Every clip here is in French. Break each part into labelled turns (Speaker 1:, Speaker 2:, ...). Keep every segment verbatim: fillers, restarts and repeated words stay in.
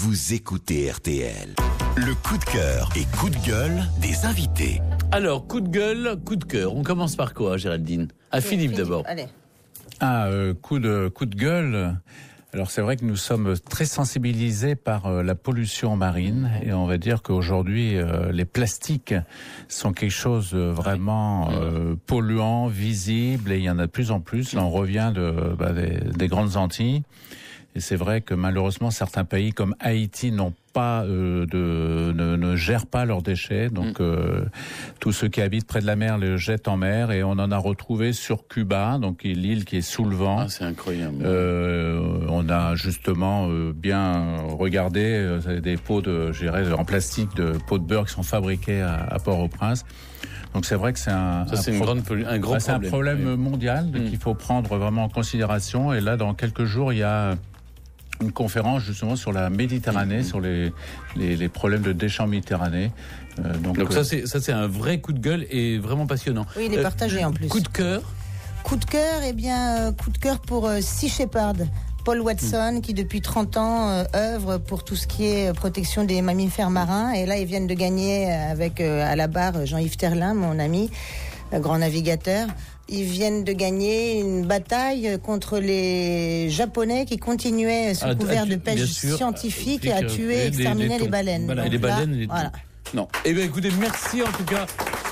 Speaker 1: Vous écoutez R T L. Le coup de cœur et coup de gueule des invités.
Speaker 2: Alors, coup de gueule, coup de cœur. On commence par quoi, Géraldine? À oui, Philippe, Philippe d'abord.
Speaker 3: Allez.
Speaker 4: Ah, euh, coup de coup de gueule. Alors c'est vrai que nous sommes très sensibilisés par euh, la pollution marine et on va dire qu'aujourd'hui euh, les plastiques sont quelque chose de vraiment euh, polluant, visible, et il y en a de plus en plus. Là on revient de, bah, des, des grandes Antilles et c'est vrai que malheureusement certains pays comme Haïti n'ont pas euh, de ne, ne gèrent pas leurs déchets, donc euh, tous ceux qui habitent près de la mer les jettent en mer, et on en a retrouvé sur Cuba, donc l'île qui est sous le vent.
Speaker 2: Ah, c'est incroyable.
Speaker 4: Euh, on a justement euh, bien regardé euh, des pots de, je dirais, en plastique, de pots de beurre qui sont fabriqués à, à Port-au-Prince. Donc c'est vrai que c'est un,
Speaker 2: Ça, c'est
Speaker 4: un,
Speaker 2: une
Speaker 4: pro-
Speaker 2: grande, un gros
Speaker 4: bah, c'est
Speaker 2: problème.
Speaker 4: un problème
Speaker 2: oui.
Speaker 4: mondial
Speaker 2: mmh.
Speaker 4: qu'il faut prendre vraiment en considération. Et là, dans quelques jours, il y a une conférence justement sur la Méditerranée, mmh. sur les, les, les problèmes de déchets en Méditerranée.
Speaker 2: Euh, donc donc euh, ça, c'est, ça, c'est un vrai coup de gueule et vraiment passionnant.
Speaker 3: Oui, il est partagé euh, en plus.
Speaker 2: Coup de cœur
Speaker 3: Coup de cœur, eh bien, euh, coup de cœur pour euh, Sea Shepherd. Paul Watson, mmh. qui depuis trente ans euh, œuvre pour tout ce qui est protection des mammifères marins. Et là, ils viennent de gagner avec euh, à la barre Jean-Yves Terlin, mon ami, euh, grand navigateur. Ils viennent de gagner une bataille contre les Japonais qui continuaient sous ah, couvert de pêche sûr, scientifique à tuer et exterminer les, les baleines.
Speaker 2: Voilà, et les baleines, là, les
Speaker 3: voilà.
Speaker 2: Non. Eh bien, écoutez, merci en tout cas.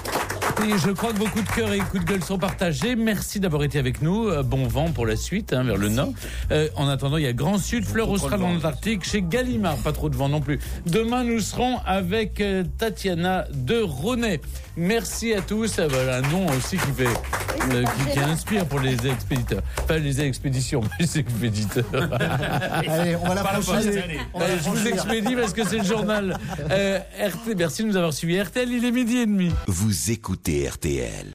Speaker 2: Et je crois que vos coups de cœur et coups de gueule sont partagés. Merci d'avoir été avec nous. Bon vent pour la suite, hein, vers
Speaker 3: merci.
Speaker 2: le nord. Euh, en attendant, il y a Grand Sud, Fleur Australe en Antarctique, chez Gallimard. Pas trop de vent non plus. Demain, nous serons avec euh, Tatiana de Ronay. Merci à tous. Euh, voilà un nom aussi qui fait, euh, qui, qui inspire pour les expéditeurs. Pas les expéditions, mais les expéditeurs.
Speaker 5: Allez, on va la franchir.
Speaker 2: Je vous expédie parce que c'est le journal. Euh, R T, merci de nous avoir suivis. R T L, il est midi et demi.
Speaker 1: Vous écoutez R T L.